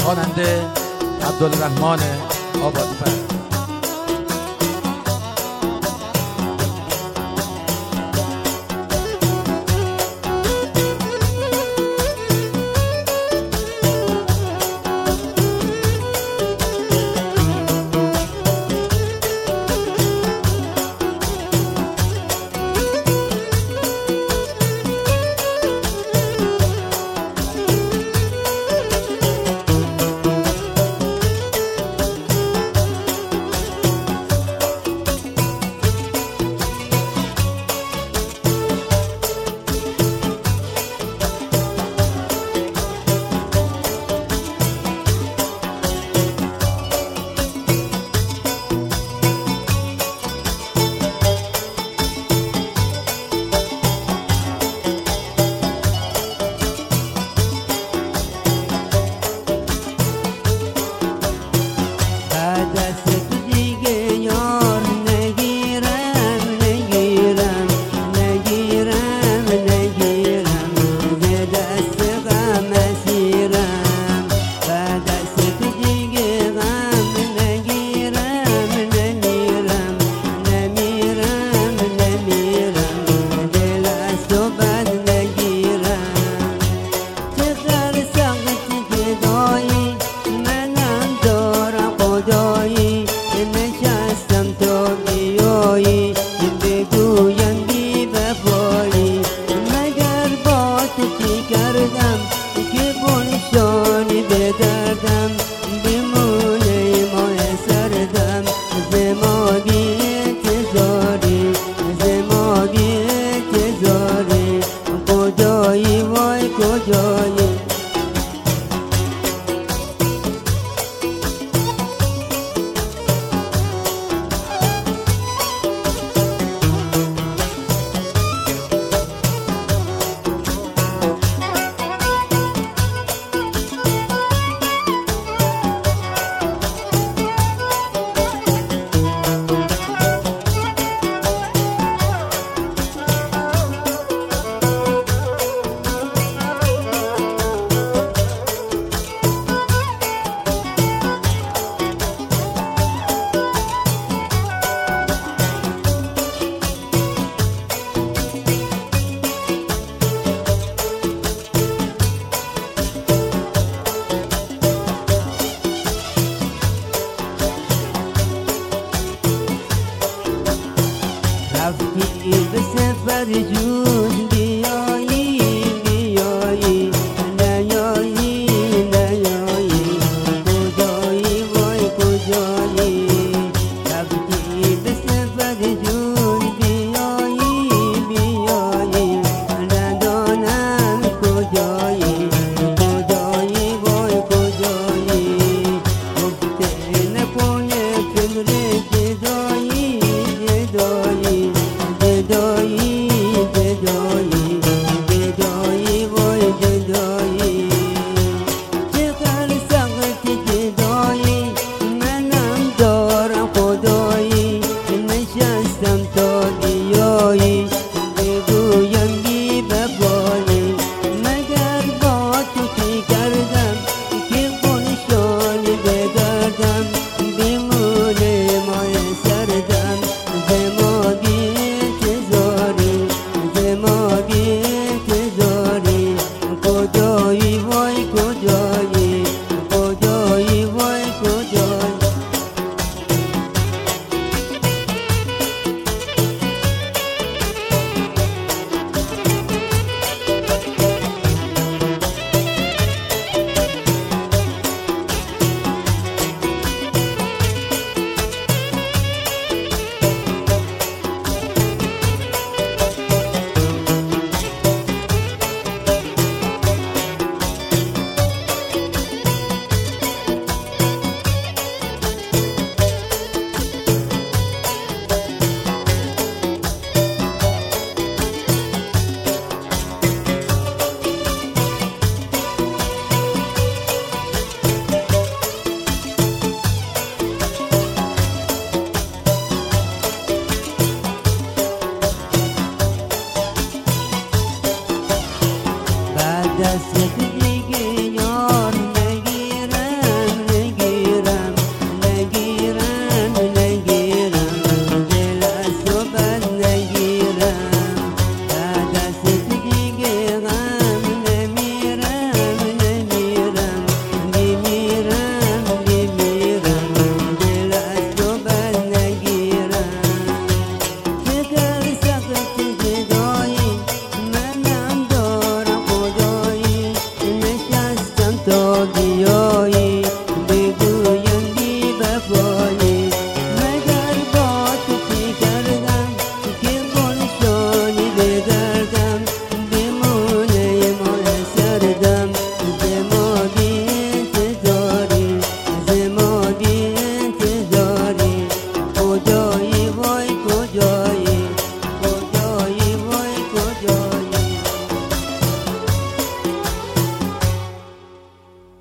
خواننده عبدالرحمن آبادی‌فر. رفتی به سفر جون بیایی بیایی نیایی نیایی کجایی وای کجایی رفتی به سفر جون بیایی بیایی ندانم کجایی کجایی وای کجایی گفته نکنه فکر جدایی جدایی جدایی جدایی جدایی وای جدایی چقدر سخت جدایی منم دارم خدایی نشستم تا بیایی بگویم بی ببایی مگر با تو چی کردم که خونشانی بگردم بیمونه مای سردم زماگی تزاری زماگی تزاری کجایی وای کجایی کجایی وای کجایی دست